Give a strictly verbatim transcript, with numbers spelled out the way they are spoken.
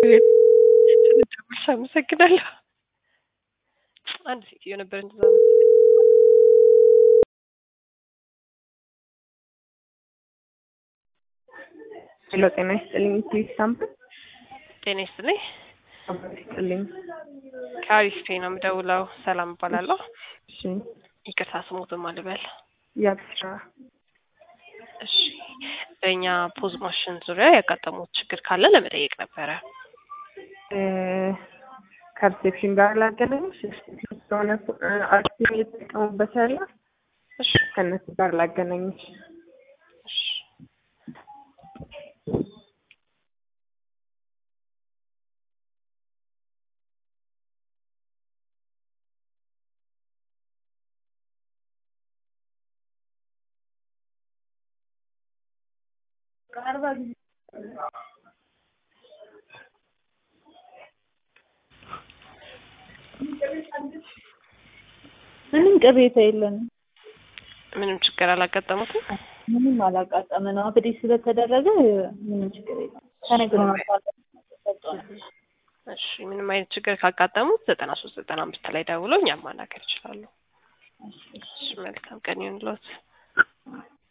ስለደወልሽ አመሰግናለሁ። አንድ ሴትዮ ነበረች እዛ ሄሎ ጤና ይስጥልኝ። ፕሊዝ ሳምፕል ጤና ይስጥልኝ። ይስጥልኝ። ከአሪፍ ነው የምደውለው። ሰላም እባላለሁ። እሺ ይቅርታ ስሞትን ማልበል። ያብስራ እሺ በእኛ ፖዝ ማሽን ዙሪያ ያጋጠሙት ችግር ካለ ለመጠየቅ ነበረ። እ ከሪሴፕሽን ጋር ላገናኝሽ ስለሆነ አክቲቭ እየተጠቀሙበት ያለ እሺ ከእነሱ ጋር ላገናኝሽ። እሺ ምንም ቅሬታ የለንም። ምንም ችግር አላጋጠሙትም? ምንም አላጋጠመንም። አፕዴት ስለተደረገ ምንም ችግር የለም። ተነግሮናል። እሺ ምንም አይነት ችግር ካጋጠሙት ዘጠና ሶስት ዘጠና አምስት ላይ ደውለው እኛም ማናገር ይችላሉ። እሺ መልካም ቀን ይሁንልዎት።